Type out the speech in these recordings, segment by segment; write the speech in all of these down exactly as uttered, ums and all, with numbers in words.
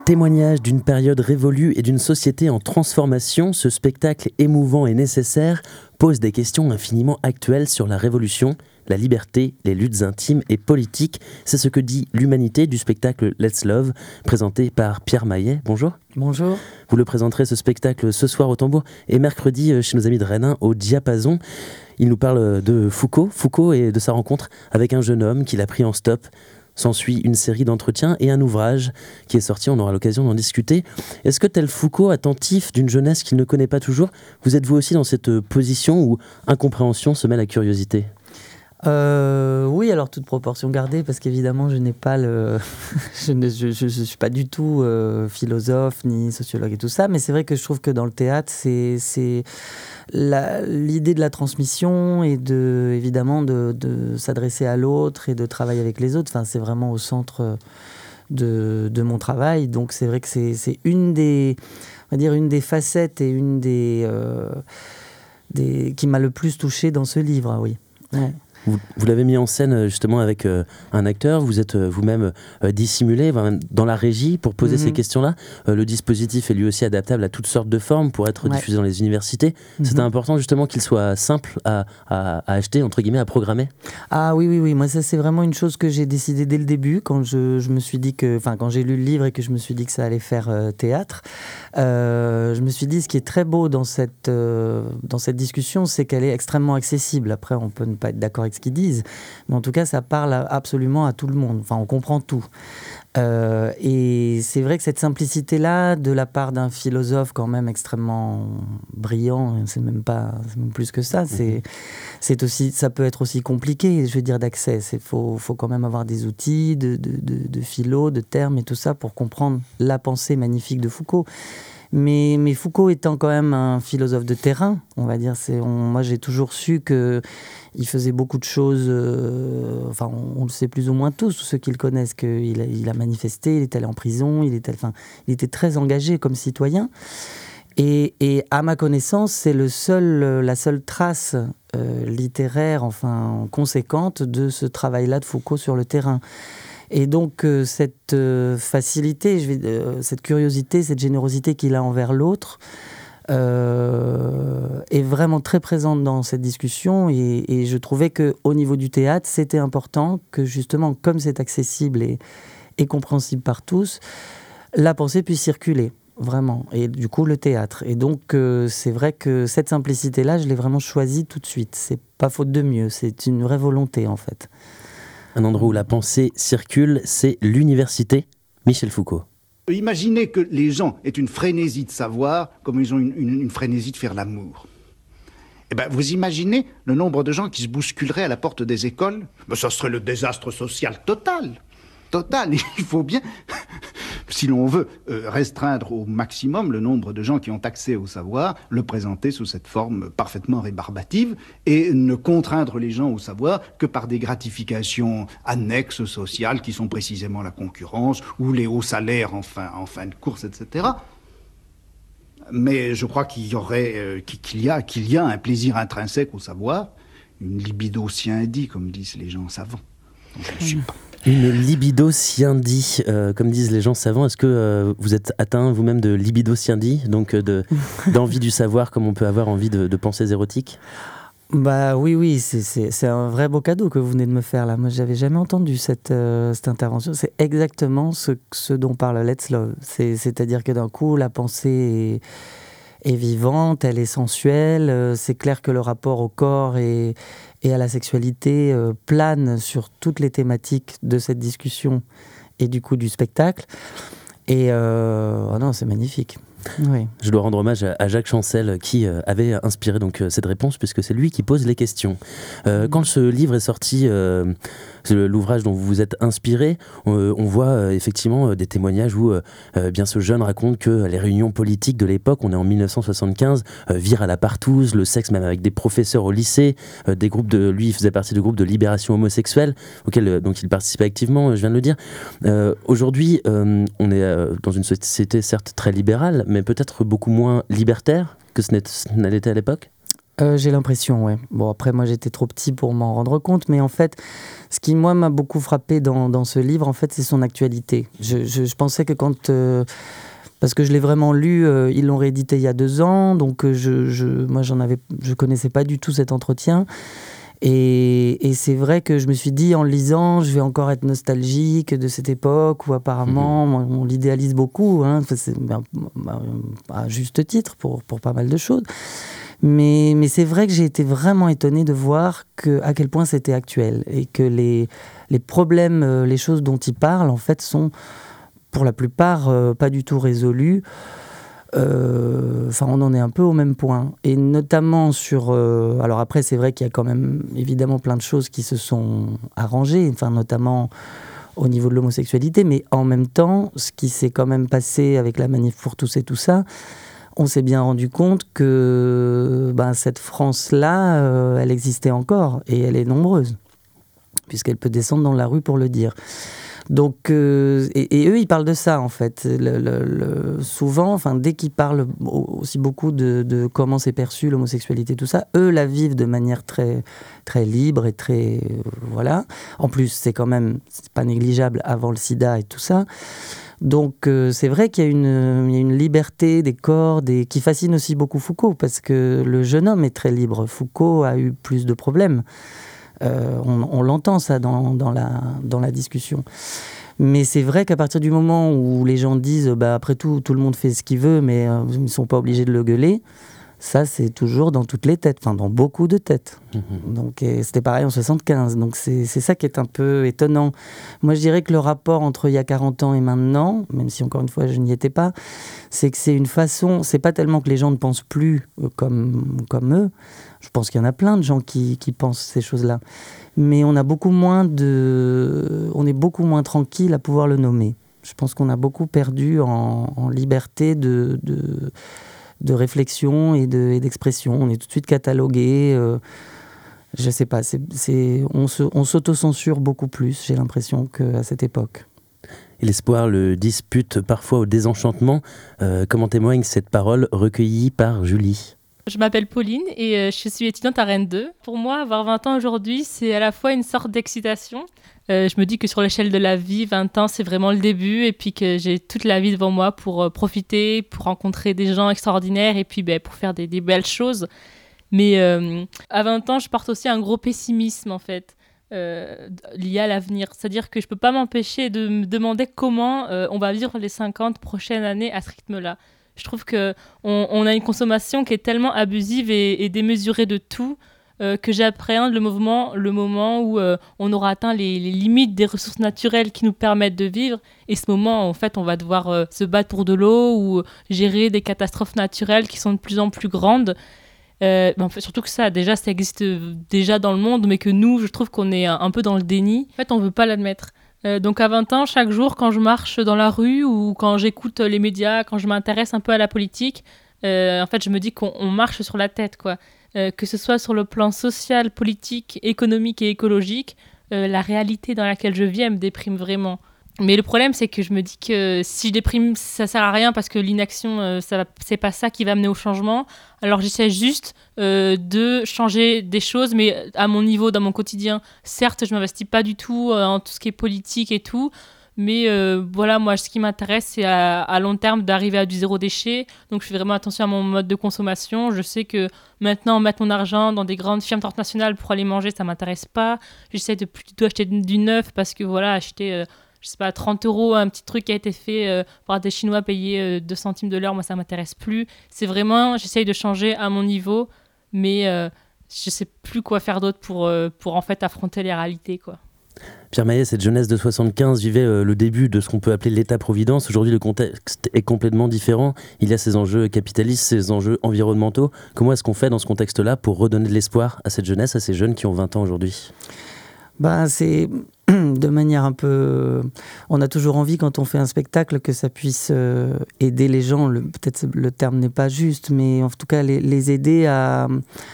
Témoignage d'une période révolue et d'une société en transformation, ce spectacle émouvant et nécessaire pose des questions infiniment actuelles sur la révolution, la liberté, les luttes intimes et politiques. C'est ce que dit l'humanité du spectacle Let's Love, présenté par Pierre Maillet. Bonjour. Bonjour. Vous le présenterez ce spectacle ce soir au Tambour et mercredi chez nos amis de Rennes au Diapason. Il nous parle de Foucault, Foucault et de sa rencontre avec un jeune homme qu'il a pris en stop. S'ensuit une série d'entretiens et un ouvrage qui est sorti, on aura l'occasion d'en discuter. Est-ce que tel Foucault, attentif d'une jeunesse qu'il ne connaît pas toujours, vous êtes vous aussi dans cette position où incompréhension se mêle à curiosité ? Euh, oui, alors toute proportion gardée, parce qu'évidemment, je n'ai pas le, je ne je, je, je suis pas du tout euh, philosophe ni sociologue et tout ça, mais c'est vrai que je trouve que dans le théâtre, c'est c'est la, l'idée de la transmission et de évidemment de, de s'adresser à l'autre et de travailler avec les autres. Enfin, c'est vraiment au centre de de mon travail. Donc c'est vrai que c'est c'est une des, on va dire une des facettes et une des euh, des qui m'a le plus touchée dans ce livre. Oui. Ouais. Vous, vous l'avez mis en scène justement avec euh, un acteur, vous êtes euh, vous-même euh, dissimulé dans la régie pour poser mm-hmm. ces questions-là. Euh, le dispositif est lui aussi adaptable à toutes sortes de formes pour être ouais. diffusé dans les universités. Mm-hmm. C'était important justement qu'il soit simple à, à, à acheter, entre guillemets, à programmer. Ah oui, oui, oui. Moi, ça, c'est vraiment une chose que j'ai décidé dès le début, quand je, je me suis dit que, enfin, quand j'ai lu le livre et que je me suis dit que ça allait faire euh, théâtre. Euh, je me suis dit, ce qui est très beau dans cette, euh, dans cette discussion, c'est qu'elle est extrêmement accessible. Après, on peut ne pas être d'accord avec ce qu'ils disent, mais en tout cas ça parle absolument à tout le monde, enfin on comprend tout euh, et c'est vrai que cette simplicité là de la part d'un philosophe quand même extrêmement brillant, c'est même pas c'est même plus que ça, c'est, c'est aussi, ça peut être aussi compliqué, je veux dire, d'accès. Il faut, faut quand même avoir des outils de, de, de, de philo, de termes et tout ça pour comprendre la pensée magnifique de Foucault. Mais, mais Foucault étant quand même un philosophe de terrain, on va dire, c'est, on, moi j'ai toujours su qu'il faisait beaucoup de choses, euh, enfin on, on le sait plus ou moins tous, tous ceux qui le connaissent, qu'il a, il a manifesté, il est allé en prison, il, est allé, enfin, il était très engagé comme citoyen. Et, et à ma connaissance, c'est le seul, la seule trace euh, littéraire, enfin conséquente, de ce travail-là de Foucault sur le terrain. Et donc euh, cette euh, facilité, je vais, euh, cette curiosité, cette générosité qu'il a envers l'autre euh, est vraiment très présente dans cette discussion. Et, et je trouvais qu'au niveau du théâtre, c'était important que justement, comme c'est accessible et, et compréhensible par tous, la pensée puisse circuler, vraiment. Et du coup, le théâtre. Et donc, euh, c'est vrai que cette simplicité-là, je l'ai vraiment choisie tout de suite. C'est pas faute de mieux, c'est une vraie volonté en fait. Un endroit où la pensée circule, c'est l'université. Michel Foucault. Imaginez que les gens aient une frénésie de savoir comme ils ont une, une, une frénésie de faire l'amour. Eh ben, vous imaginez le nombre de gens qui se bousculeraient à la porte des écoles ? Ben, ça serait le désastre social total. Total. Il faut bien, si l'on veut euh, restreindre au maximum le nombre de gens qui ont accès au savoir, le présenter sous cette forme parfaitement rébarbative et ne contraindre les gens au savoir que par des gratifications annexes sociales qui sont précisément la concurrence ou les hauts salaires en fin, en fin de course, et cetera. Mais je crois qu'il y aurait, euh, qu'il y a, qu'il y a un plaisir intrinsèque au savoir, une libido sciendie, comme disent les gens savants. Donc, je ne suis pas. Une libido sciendie, euh, comme disent les gens savants. Est-ce que euh, vous êtes atteint vous-même de libido sciendie, donc euh, de, d'envie du savoir comme on peut avoir envie de, de pensées érotiques ? Bah oui, oui, c'est, c'est, c'est un vrai beau cadeau que vous venez de me faire là. Moi, j'avais jamais entendu cette, euh, cette intervention. C'est exactement ce, ce dont parle Let's Love. C'est, c'est-à-dire que d'un coup, la pensée est, est vivante, elle est sensuelle. Euh, c'est clair que le rapport au corps et, et à la sexualité euh, plane sur toutes les thématiques de cette discussion et du coup du spectacle. Et euh, oh non, c'est magnifique. Oui. Je dois rendre hommage à Jacques Chancel qui avait inspiré donc cette réponse puisque c'est lui qui pose les questions. Euh, mmh. Quand ce livre est sorti, euh, l'ouvrage dont vous vous êtes inspiré, on, on voit euh, effectivement des témoignages où euh, bien ce jeune raconte que les réunions politiques de l'époque, on est en dix-neuf cent soixante-quinze, euh, virent à la partouze, le sexe même avec des professeurs au lycée, euh, des groupes de, lui il faisait partie de groupes de libération homosexuelle auxquels euh, donc il participait activement, je viens de le dire. Euh, aujourd'hui, euh, on est euh, dans une société certes très libérale, mais peut-être beaucoup moins libertaire que ce n'était à l'époque ? Euh, j'ai l'impression, ouais. Bon, après, moi, j'étais trop petit pour m'en rendre compte, mais en fait, ce qui, moi, m'a beaucoup frappé dans, dans ce livre, en fait, c'est son actualité. Je, je, je pensais que quand... Euh, parce que je l'ai vraiment lu, euh, ils l'ont réédité il y a deux ans, donc euh, je, je, moi, j'en avais, je connaissais pas du tout cet entretien. Et, et c'est vrai que je me suis dit, en le lisant, je vais encore être nostalgique de cette époque où apparemment, mmh. on, on l'idéalise beaucoup, hein, c'est, ben, ben, à juste titre, pour, pour pas mal de choses. Mais, mais c'est vrai que j'ai été vraiment étonnée de voir que, à quel point c'était actuel et que les, les problèmes, les choses dont il parle, en fait, sont pour la plupart euh, pas du tout résolus. Euh, enfin, on en est un peu au même point. Et notamment sur... Euh, alors après, c'est vrai qu'il y a quand même évidemment plein de choses qui se sont arrangées, enfin, notamment au niveau de l'homosexualité, mais en même temps, ce qui s'est quand même passé avec la manif pour tous et tout ça, on s'est bien rendu compte que ben, cette France-là, euh, elle existait encore, et elle est nombreuse, puisqu'elle peut descendre dans la rue pour le dire. Donc, euh, et, et eux, ils parlent de ça, en fait. Le, le, le, souvent, enfin, dès qu'ils parlent aussi beaucoup de, de comment c'est perçu, l'homosexualité, tout ça, eux la vivent de manière très, très libre et très... Euh, voilà. En plus, c'est quand même... C'est pas négligeable avant le sida et tout ça. Donc, euh, c'est vrai qu'il y a une, il y a une liberté des corps des, qui fascine aussi beaucoup Foucault, parce que le jeune homme est très libre. Foucault a eu plus de problèmes. Euh, on, on l'entend ça dans, dans, la, dans la discussion. Mais c'est vrai qu'à partir du moment où les gens disent bah, après tout, tout le monde fait ce qu'il veut, mais euh, ils ne sont pas obligés de le gueuler, ça c'est toujours dans toutes les têtes, enfin dans beaucoup de têtes. Mmh. Donc, et c'était pareil en soixante-quinze, donc c'est, c'est ça qui est un peu étonnant. Moi je dirais que le rapport entre il y a quarante ans et maintenant, même si encore une fois je n'y étais pas, c'est que c'est une façon, c'est pas tellement que les gens ne pensent plus comme, comme eux. Je pense qu'il y en a plein de gens qui, qui pensent ces choses-là. Mais on a beaucoup moins de... On est beaucoup moins tranquille à pouvoir le nommer. Je pense qu'on a beaucoup perdu en, en liberté de, de, de réflexion et, de, et d'expression. On est tout de suite catalogué. Euh, je sais pas, c'est, c'est, on, se, on s'autocensure beaucoup plus, j'ai l'impression, qu'à cette époque. Et l'espoir le dispute parfois au désenchantement. Euh, comment témoigne cette parole recueillie par Julie ? Je m'appelle Pauline et euh, je suis étudiante à Rennes deux. Pour moi, avoir vingt ans aujourd'hui, c'est à la fois une sorte d'excitation. Euh, je me dis que sur l'échelle de la vie, vingt ans, c'est vraiment le début et puis que j'ai toute la vie devant moi pour euh, profiter, pour rencontrer des gens extraordinaires et puis ben, pour faire des, des belles choses. Mais euh, à vingt ans, je porte aussi un gros pessimisme en fait, euh, lié à l'avenir. C'est-à-dire que je ne peux pas m'empêcher de me demander comment euh, on va vivre les cinquante prochaines années à ce rythme-là. Je trouve qu'on on a une consommation qui est tellement abusive et, et démesurée de tout euh, que j'appréhende le moment, le moment où euh, on aura atteint les, les limites des ressources naturelles qui nous permettent de vivre. Et ce moment, en fait, on va devoir euh, se battre pour de l'eau ou gérer des catastrophes naturelles qui sont de plus en plus grandes. Euh, ben, en fait, surtout que ça, déjà, ça existe déjà dans le monde, mais que nous, je trouve qu'on est un, un peu dans le déni. En fait, on ne veut pas l'admettre. Euh, donc à vingt ans, chaque jour, quand je marche dans la rue ou quand j'écoute les médias, quand je m'intéresse un peu à la politique, euh, en fait, je me dis qu'on on marche sur la tête, quoi. Euh, que ce soit sur le plan social, politique, économique et écologique, euh, la réalité dans laquelle je vis, elle me déprime vraiment. Mais le problème, c'est que je me dis que si je déprime, ça sert à rien parce que l'inaction, euh, ça va, c'est pas ça qui va mener au changement. Alors j'essaie juste euh, de changer des choses, mais à mon niveau, dans mon quotidien. Certes, je m'investis pas du tout euh, en tout ce qui est politique et tout, mais euh, voilà, moi, ce qui m'intéresse, c'est à, à long terme d'arriver à du zéro déchet. Donc je fais vraiment attention à mon mode de consommation. Je sais que maintenant, mettre mon argent dans des grandes firmes transnationales pour aller manger, ça m'intéresse pas. J'essaie de plutôt acheter du neuf parce que voilà, acheter... Euh, je sais pas, trente euros, un petit truc qui a été fait euh, par des Chinois payés euh, deux centimes de l'heure, moi ça m'intéresse plus. C'est vraiment, j'essaye de changer à mon niveau, mais euh, je sais plus quoi faire d'autre pour, euh, pour en fait affronter les réalités, quoi. Pierre Maillet, cette jeunesse de soixante-quinze vivait euh, le début de ce qu'on peut appeler l'État-providence. Aujourd'hui, le contexte est complètement différent. Il y a ces enjeux capitalistes, ces enjeux environnementaux. Comment est-ce qu'on fait dans ce contexte-là pour redonner de l'espoir à cette jeunesse, à ces jeunes qui ont vingt ans aujourd'hui ? Bah, c'est de manière un peu... On a toujours envie, quand on fait un spectacle, que ça puisse euh, aider les gens. Le, peut-être le terme n'est pas juste, mais en tout cas, les, les aider à,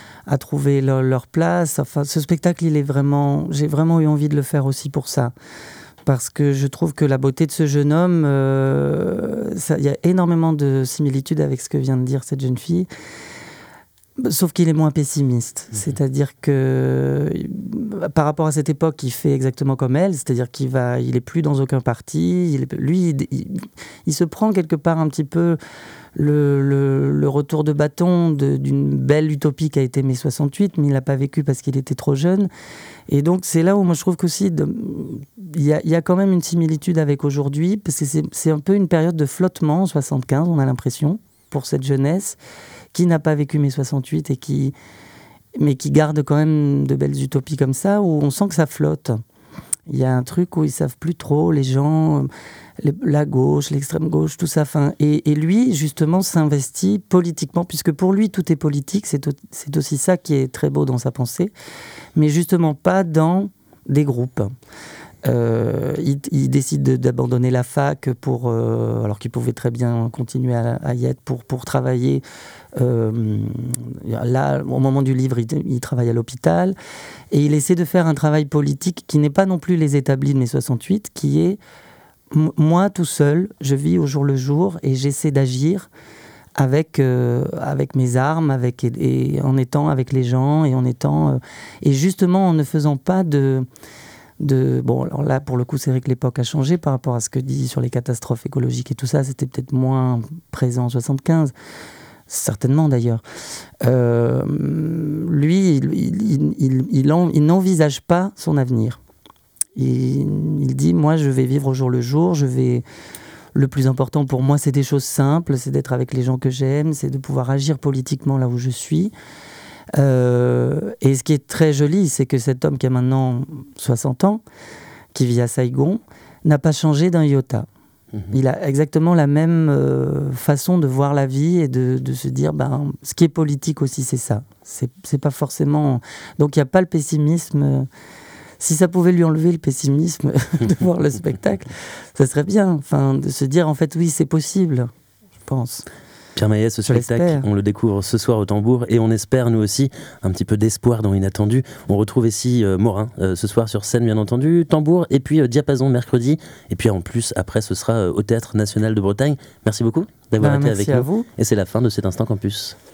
à trouver leur, leur place. Enfin, ce spectacle, il est vraiment... J'ai vraiment eu envie de le faire aussi pour ça. Parce que je trouve que la beauté de ce jeune homme, euh, ça, y a énormément de similitudes avec ce que vient de dire cette jeune fille. Sauf qu'il est moins pessimiste. Mmh. C'est-à-dire que par rapport à cette époque, il fait exactement comme elle, c'est-à-dire qu'il va, il est plus dans aucun parti. Il, lui, il, il, il se prend quelque part un petit peu le, le, le retour de bâton de, d'une belle utopie qui a été mai soixante-huit, mais il l'a pas vécu parce qu'il était trop jeune. Et donc c'est là où moi je trouve qu'aussi il y a, y a quand même une similitude avec aujourd'hui, parce que c'est, c'est un peu une période de flottement en soixante-quinze, on a l'impression, pour cette jeunesse qui n'a pas vécu mai soixante-huit et qui, mais qui garde quand même de belles utopies comme ça, où on sent que ça flotte. Il y a un truc où ils savent plus trop, les gens, les, la gauche, l'extrême gauche, tout ça. Fin, et, et lui, justement, s'investit politiquement, puisque pour lui, tout est politique. C'est, c'est aussi ça qui est très beau dans sa pensée, mais justement pas dans des groupes. Euh, il, il décide de, d'abandonner la fac pour, euh, alors qu'il pouvait très bien continuer à, à y être pour, pour travailler. Euh, là, au moment du livre, il, il travaille à l'hôpital et il essaie de faire un travail politique qui n'est pas non plus les établis de mai soixante-huit, qui est m- moi tout seul, je vis au jour le jour et j'essaie d'agir avec, euh, avec mes armes, avec, et, et en étant avec les gens et en étant euh, et justement en ne faisant pas de De, bon, alors là, pour le coup, c'est vrai que l'époque a changé par rapport à ce que dit sur les catastrophes écologiques et tout ça. C'était peut-être moins présent en soixante-quinze, certainement d'ailleurs. Euh, lui, il, il, il, il, en, il n'envisage pas son avenir. Il, il dit, moi, je vais vivre au jour le jour, je vais... Le plus important pour moi, c'est des choses simples, c'est d'être avec les gens que j'aime, c'est de pouvoir agir politiquement là où je suis. Euh, et ce qui est très joli, c'est que cet homme qui a maintenant soixante ans, qui vit à Saigon, n'a pas changé d'un iota. Mmh. Il a exactement la même euh, façon de voir la vie et de, de se dire, ben, ce qui est politique aussi, c'est ça. C'est, c'est pas forcément... Donc il n'y a pas le pessimisme. Si ça pouvait lui enlever le pessimisme de voir le spectacle, ça serait bien. Enfin, de se dire, en fait, oui, c'est possible, je pense. Pierre Maillet, ce spectacle, on le découvre ce soir au Tambour et on espère, nous aussi, un petit peu d'espoir dans Inattendu. On retrouve ici euh, Morin, euh, ce soir sur scène, bien entendu, Tambour, et puis euh, Diapason mercredi. Et puis en plus, après, ce sera euh, au Théâtre National de Bretagne. Merci beaucoup d'avoir ben, été avec nous. Vous. Et c'est la fin de cet Instant Campus.